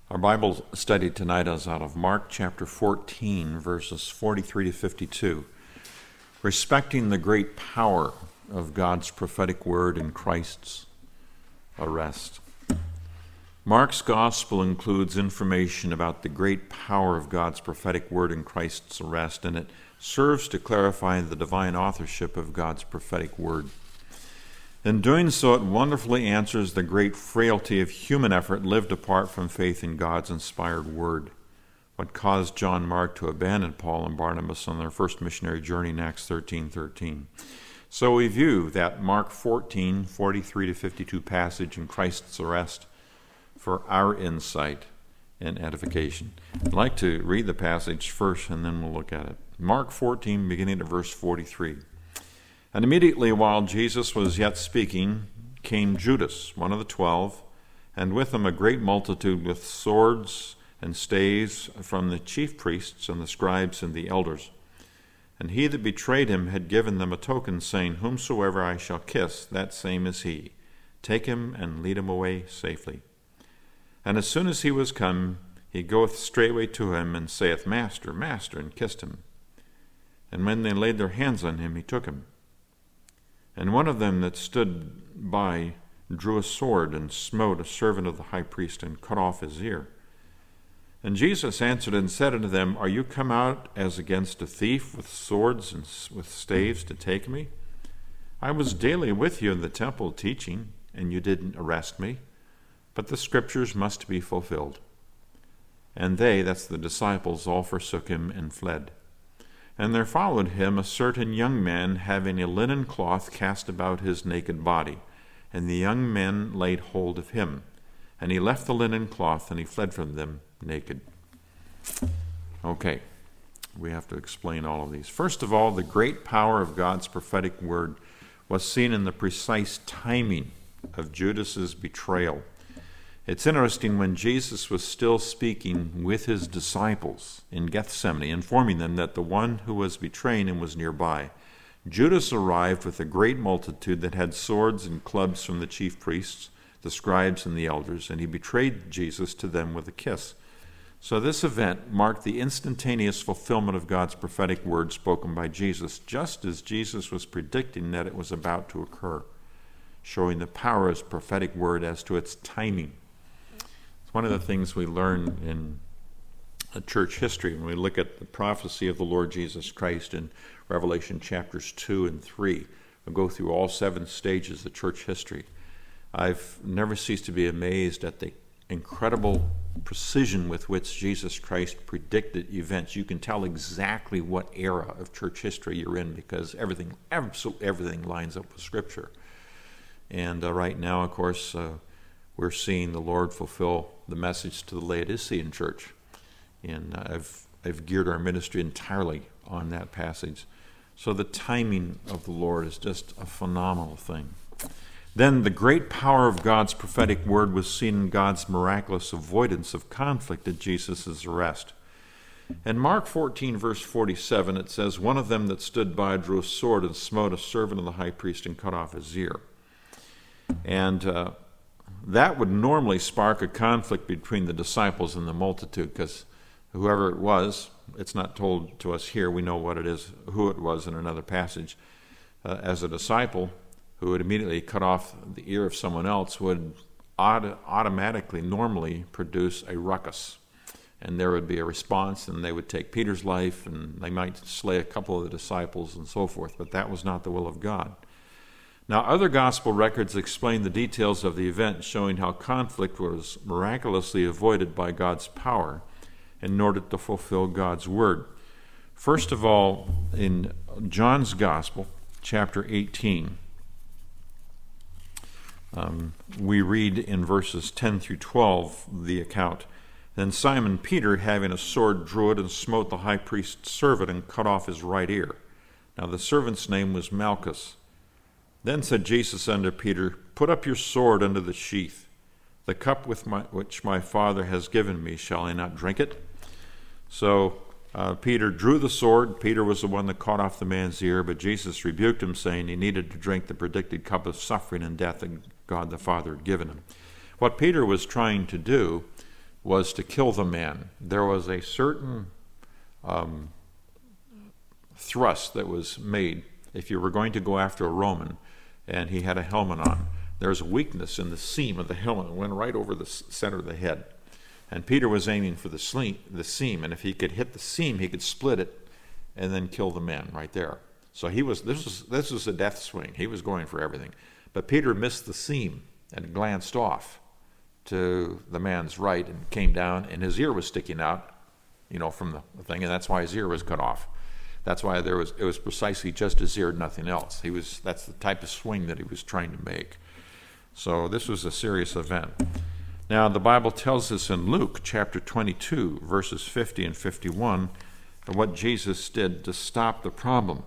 Our Bible study tonight is out of Mark chapter 14, verses 43 to 52. Respecting the great power of God's prophetic word in Christ's arrest. Mark's gospel includes information about the great power of God's prophetic word in Christ's arrest, and it serves to clarify the divine authorship of God's prophetic word. In doing so, it wonderfully answers the great frailty of human effort lived apart from faith in God's inspired word. What caused John Mark to abandon Paul and Barnabas on their first missionary journey in Acts 13:13. So we view that Mark 14, 43 to 52 passage in Christ's arrest for our insight and edification. I'd like to read the passage first and then we'll look at it. Mark 14, beginning at verse 43. And immediately while Jesus was yet speaking, came Judas, one of the 12, and with him a great multitude with swords and staves from the chief priests and the scribes and the elders. And he that betrayed him had given them a token, saying, Whomsoever I shall kiss, that same is he. Take him and lead him away safely. And as soon as he was come, he goeth straightway to him, and saith, Master, Master, and kissed him. And when they laid their hands on him, he took him. And one of them that stood by drew a sword, and smote a servant of the high priest, and cut off his ear. And Jesus answered and said unto them, Are you come out as against a thief with swords and with staves to take me? I was daily with you in the temple teaching, and you didn't arrest me. But the scriptures must be fulfilled. And they, that's the disciples, all forsook him and fled. And there followed him a certain young man, having a linen cloth cast about his naked body. And the young men laid hold of him. And he left the linen cloth, and he fled from them naked. Okay, we have to explain all of these. First of all, the great power of God's prophetic word was seen in the precise timing of Judas's betrayal. It's interesting, when Jesus was still speaking with his disciples in Gethsemane, informing them that the one who was betraying him was nearby, Judas arrived with a great multitude that had swords and clubs from the chief priests, the scribes, and the elders, and he betrayed Jesus to them with a kiss. So this event marked the instantaneous fulfillment of God's prophetic word spoken by Jesus, just as Jesus was predicting that it was about to occur, showing the power of his prophetic word as to its timing. One of the things we learn in church history when we look at the prophecy of the Lord Jesus Christ in Revelation chapters 2 and 3, we'll go through all 7 stages of church history. I've never ceased to be amazed at the incredible precision with which Jesus Christ predicted events. You can tell exactly what era of church history you're in because everything, absolutely everything lines up with Scripture. And right now, of course, we're seeing the Lord fulfill the message to the Laodicean church. And I've geared our ministry entirely on that passage. So the timing of the Lord is just a phenomenal thing. Then the great power of God's prophetic word was seen in God's miraculous avoidance of conflict at Jesus' arrest. In Mark 14, verse 47, it says, One of them that stood by drew a sword and smote a servant of the high priest and cut off his ear. And that would normally spark a conflict between the disciples and the multitude, because whoever it was, it's not told to us here, we know what it is, who it was in another passage. As a disciple who would immediately cut off the ear of someone else would automatically, normally produce a ruckus. And there would be a response, and they would take Peter's life, and they might slay a couple of the disciples and so forth, but that was not the will of God. Now, other gospel records explain the details of the event, showing how conflict was miraculously avoided by God's power in order to fulfill God's word. First of all, in John's Gospel, chapter 18, we read in verses 10 through 12 the account. Then Simon Peter, having a sword, drew it and smote the high priest's servant and cut off his right ear. Now the servant's name was Malchus. Then said Jesus unto Peter, Put up your sword under the sheath. The cup which my Father has given me, shall I not drink it? So Peter drew the sword. Peter was the one that cut off the man's ear, but Jesus rebuked him, saying he needed to drink the predicted cup of suffering and death that God the Father had given him. What Peter was trying to do was to kill the man. There was a certain thrust that was made. If you were going to go after a Roman and he had a helmet on, there's a weakness in the seam of the helmet. It went right over the center of the head. And Peter was aiming for the seam, and if he could hit the seam, he could split it and then kill the man right there. So this was a death swing. He was going for everything. But Peter missed the seam and glanced off to the man's right and came down, and his ear was sticking out, from the thing, and that's why his ear was cut off. That's why it was precisely just his ear, nothing else. That's the type of swing that he was trying to make. So this was a serious event. Now, the Bible tells us in Luke chapter 22, verses 50 and 51, what Jesus did to stop the problem.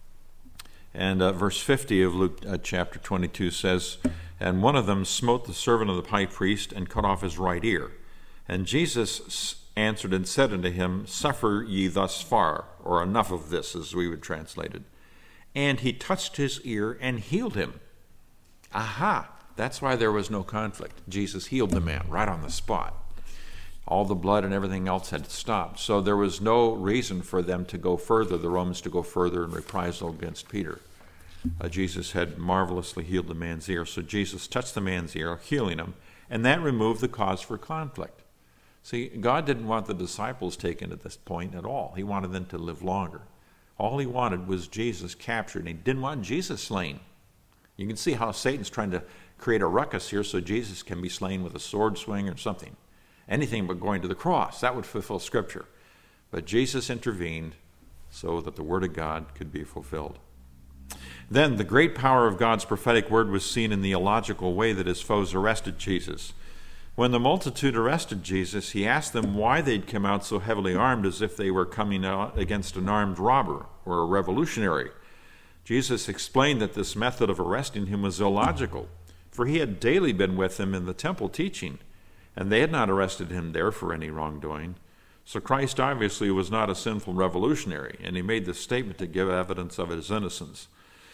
And verse 50 of Luke chapter 22 says, "And one of them smote the servant of the high priest and cut off his right ear. And Jesus answered and said unto him, Suffer ye thus far," or enough of this, as we would translate it. "And he touched his ear and healed him." Aha! That's why there was no conflict. Jesus healed the man right on the spot. All the blood and everything else had stopped. So there was no reason for them to go further, the Romans to go further in reprisal against Peter. Jesus had marvelously healed the man's ear. So Jesus touched the man's ear, healing him, and that removed the cause for conflict. See, God didn't want the disciples taken at this point at all. He wanted them to live longer. All he wanted was Jesus captured, and he didn't want Jesus slain. You can see how Satan's trying to create a ruckus here so Jesus can be slain with a sword swing or something. Anything but going to the cross. That would fulfill Scripture. But Jesus intervened so that the Word of God could be fulfilled. Then the great power of God's prophetic word was seen in the illogical way that his foes arrested Jesus. When the multitude arrested Jesus, he asked them why they'd come out so heavily armed, as if they were coming out against an armed robber or a revolutionary. Jesus explained that this method of arresting him was illogical, for he had daily been with them in the temple teaching, and they had not arrested him there for any wrongdoing. So Christ obviously was not a sinful revolutionary, and he made this statement to give evidence of his innocence.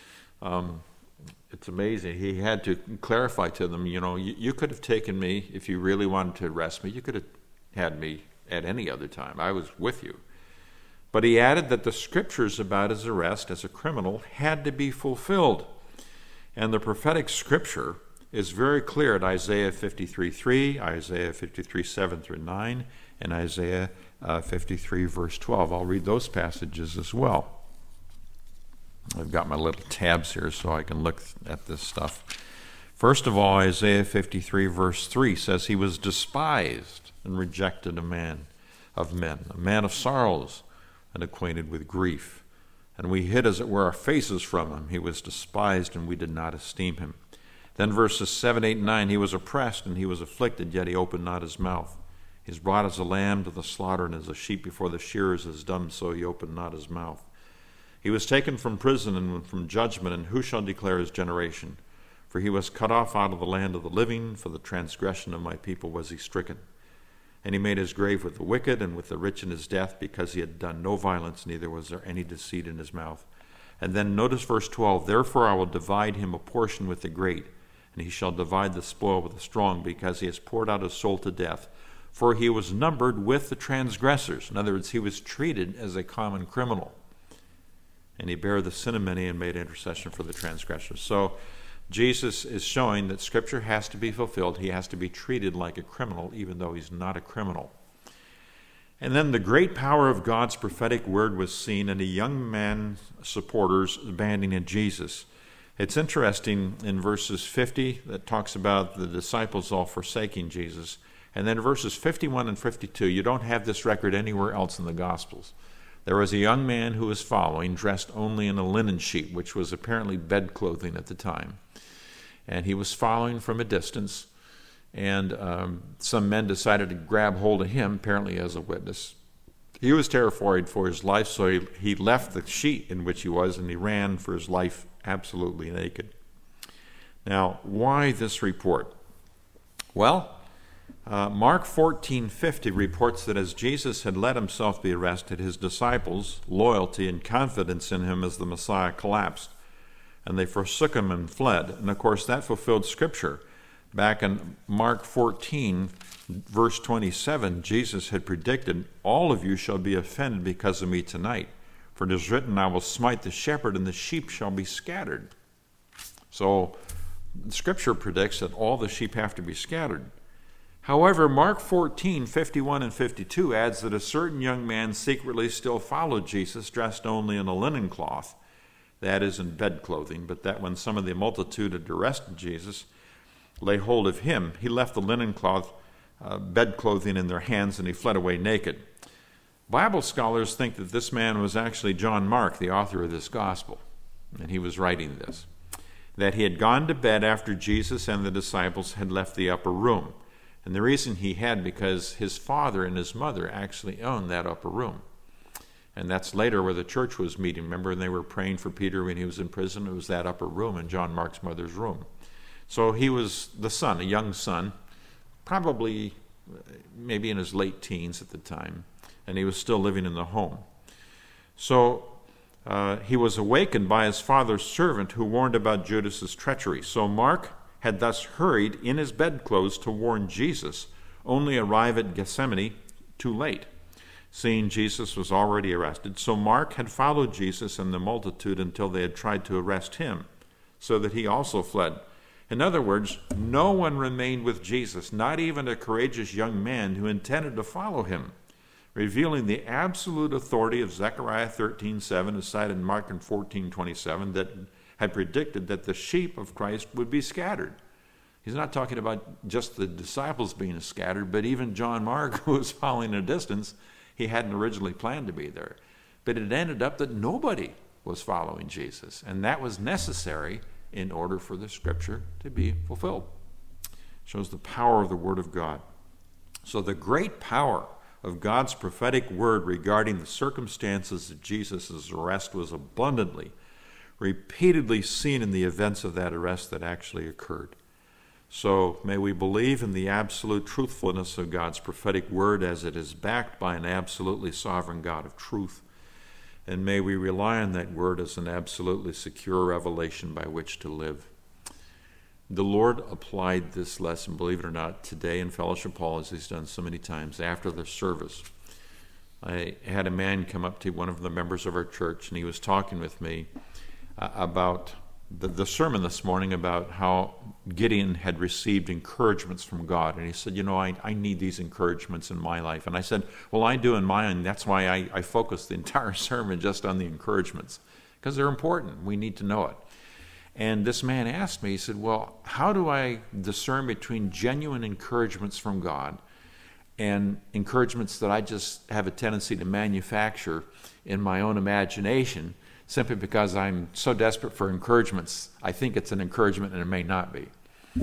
It's amazing. He had to clarify to them, you could have taken me if you really wanted to arrest me. You could have had me at any other time. I was with you. But he added that the scriptures about his arrest as a criminal had to be fulfilled. And the prophetic scripture is very clear at Isaiah 53:3, Isaiah 53:7-9, and Isaiah 53 verse 12. I'll read those passages as well. I've got my little tabs here so I can look at this stuff. First of all, Isaiah 53 verse 3 says he was despised and rejected a man of sorrows and acquainted with grief. And we hid, as it were, our faces from him. He was despised, and we did not esteem him. Then verses 7, 8, and 9, he was oppressed, and he was afflicted, yet he opened not his mouth. He is brought as a lamb to the slaughter, and as a sheep before the shearers is dumb, so he opened not his mouth. He was taken from prison and from judgment, and who shall declare his generation? For he was cut off out of the land of the living, for the transgression of my people was he stricken. And he made his grave with the wicked and with the rich in his death, because he had done no violence, neither was there any deceit in his mouth. And then notice verse 12, therefore I will divide him a portion with the great, and he shall divide the spoil with the strong, because he has poured out his soul to death. For he was numbered with the transgressors. In other words, he was treated as a common criminal. And he bare the sin of many and made intercession for the transgressors. So Jesus is showing that Scripture has to be fulfilled. He has to be treated like a criminal, even though he's not a criminal. And then the great power of God's prophetic word was seen in a young man's supporters abandoning Jesus. It's interesting in verses 50 that talks about the disciples all forsaking Jesus. And then verses 51 and 52, you don't have this record anywhere else in the Gospels. There was a young man who was following, dressed only in a linen sheet, which was apparently bed clothing at the time. And he was following from a distance, and some men decided to grab hold of him, apparently as a witness. He was terrified for his life, so he left the sheet in which he was, and he ran for his life absolutely naked. Now, why this report? Well, Mark 14:50 reports that as Jesus had let himself be arrested, his disciples' loyalty and confidence in him as the Messiah collapsed, and they forsook him and fled. And of course, that fulfilled Scripture, Back in Mark 14, verse 27, Jesus had predicted, "All of you shall be offended because of me tonight. For it is written, I will smite the shepherd, and the sheep shall be scattered." So Scripture predicts that all the sheep have to be scattered. However, Mark 14, 51 and 52 adds that a certain young man secretly still followed Jesus, dressed only in a linen cloth, that is, in bed clothing, but that when some of the multitude had arrested Jesus, lay hold of him, he left the linen cloth, bed clothing in their hands, and he fled away naked. Bible scholars think that this man was actually John Mark, the author of this gospel, and he was writing this, that he had gone to bed after Jesus and the disciples had left the upper room. And the reason he had, because his father and his mother actually owned that upper room. And that's later where the church was meeting. Remember, and they were praying for Peter when he was in prison. It was that upper room in John Mark's mother's room. So he was the son, a young son, probably maybe in his late teens at the time, and he was still living in the home. So he was awakened by his father's servant who warned about Judas's treachery. So Mark had thus hurried in his bedclothes to warn Jesus, only arrive at Gethsemane too late, seeing Jesus was already arrested. So Mark had followed Jesus and the multitude until they had tried to arrest him, so that he also fled. In other words, no one remained with Jesus, not even a courageous young man who intended to follow him, revealing the absolute authority of Zechariah 13:7, as cited in Mark 14:27, that had predicted that the sheep of Christ would be scattered. He's not talking about just the disciples being scattered, but even John Mark, who was following a distance, he hadn't originally planned to be there. But it ended up that nobody was following Jesus, and that was necessary in order for the Scripture to be fulfilled. Shows the power of the Word of God. So the great power of God's prophetic word regarding the circumstances of Jesus' arrest was abundantly, repeatedly seen in the events of that arrest that actually occurred. So may we believe in the absolute truthfulness of God's prophetic word as it is backed by an absolutely sovereign God of truth. And may we rely on that word as an absolutely secure revelation by which to live. The Lord applied this lesson, believe it or not, today in Fellowship Hall, as he's done so many times, after the service. I had a man come up to one of the members of our church, and he was talking with me about the sermon this morning about how Gideon had received encouragements from God. And he said, I need these encouragements in my life. And I said, well, I do in mine. That's why I focused the entire sermon just on the encouragements, because they're important. We need to know it. And this man asked me, he said, well, how do I discern between genuine encouragements from God and encouragements that I just have a tendency to manufacture in my own imagination simply because I'm so desperate for encouragements, I think it's an encouragement and it may not be.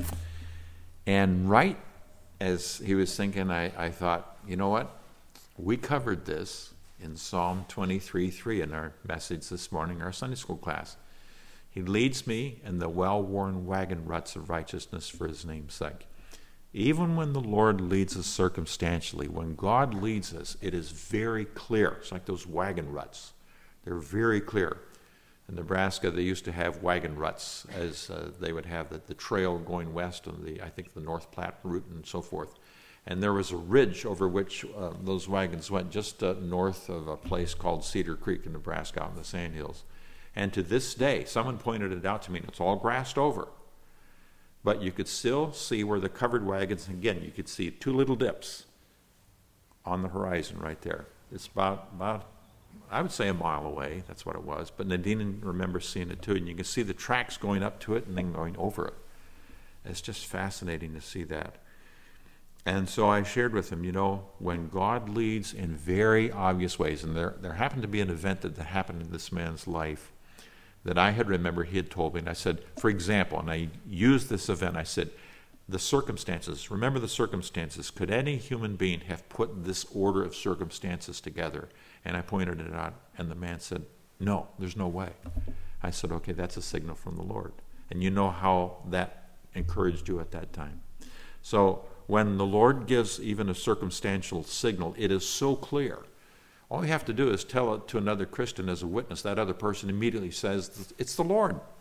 And right as he was thinking, I thought, you know what? We covered this in Psalm 23:3 in our message this morning, our Sunday school class. He leads me in the well-worn wagon ruts of righteousness for his name's sake. Even when the Lord leads us circumstantially, when God leads us, it is very clear. It's like those wagon ruts. They're very clear. In Nebraska, they used to have wagon ruts, as they would have the trail going west of the North Platte route and so forth. And there was a ridge over which those wagons went just north of a place called Cedar Creek in Nebraska out in the Sandhills. And to this day, someone pointed it out to me, and it's all grassed over. But you could still see where the covered wagons, again, you could see two little dips on the horizon right there. It's about I would say a mile away. That's what it was. But Nadine remembers seeing it too, and you can see the tracks going up to it and then going over it. It's just fascinating to see that. And so I shared with him, when God leads in very obvious ways, and there happened to be an event that happened in this man's life that I had remembered he had told me. And I said, for example, and I used this event, I said, the circumstances, remember the circumstances. Could any human being have put this order of circumstances together? And I pointed it out, and the man said, no, there's no way. I said, okay, that's a signal from the Lord. And you know how that encouraged you at that time. So when the Lord gives even a circumstantial signal, it is so clear. All you have to do is tell it to another Christian as a witness. That other person immediately says, it's the Lord.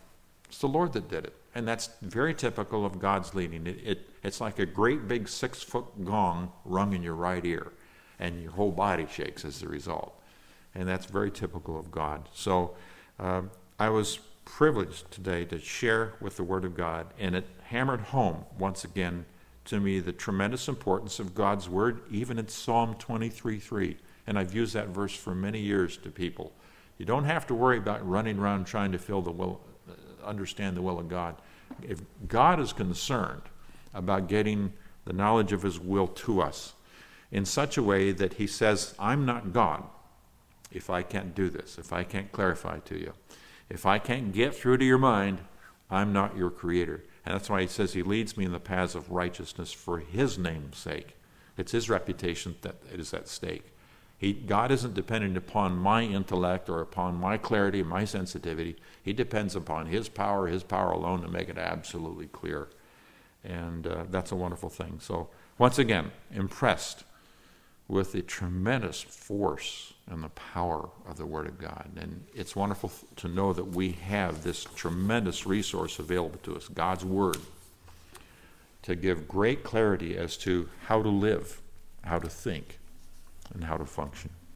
It's the Lord that did it. And that's very typical of God's leading. It's like a great big 6-foot gong rung in your right ear, and your whole body shakes as a result. And that's very typical of God. So I was privileged today to share with the Word of God, and it hammered home once again to me the tremendous importance of God's Word, even in Psalm 23:3. And I've used that verse for many years to people. You don't have to worry about running around trying to understand the will of God. If God is concerned about getting the knowledge of his will to us in such a way that he says, I'm not God if I can't do this, if I can't clarify to you, if I can't get through to your mind, I'm not your creator. And that's why he says he leads me in the paths of righteousness for his name's sake. It's his reputation that is at stake. God isn't dependent upon my intellect or upon my clarity, my sensitivity. He depends upon his power alone to make it absolutely clear. And that's a wonderful thing. So once again, impressed with the tremendous force and the power of the Word of God. And it's wonderful to know that we have this tremendous resource available to us, God's Word, to give great clarity as to how to live, how to think, and how to function.